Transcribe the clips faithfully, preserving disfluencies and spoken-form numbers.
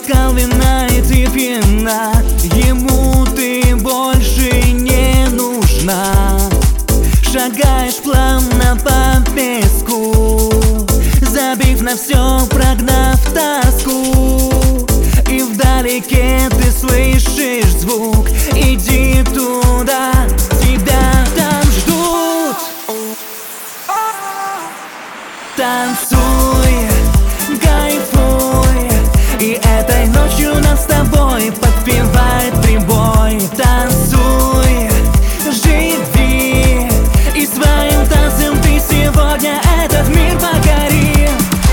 Бокал вина и ты пьяна, ему ты больше не нужна. Шагаешь плавно по песку, забив на все, прогнав тоску. И вдалеке ты слышишь звук, иди туда, тебя там ждут. Танцуй, кайфуй, и этой ночью нас с тобой подпевает прибой. Танцуй, живи, и своим танцем ты сегодня этот мир покори.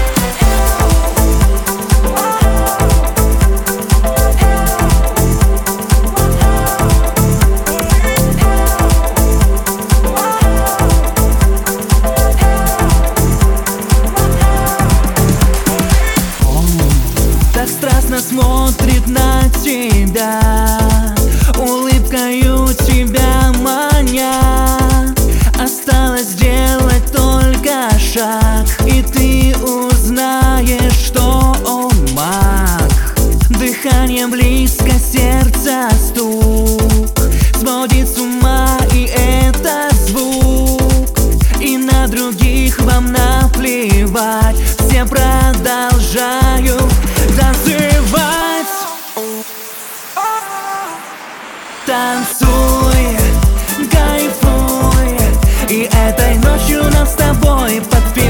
Так страстно смотрит на тебя, улыбкою тебя маня. Осталось сделать только шаг, и ты узнаешь, что он маг. Дыхание близко, сердце стук, сводит с ума, и это звук. И на других вам наплевать, все продолжают танцевать. Танцуй, кайфуй, и этой ночью нас с тобой подпевать.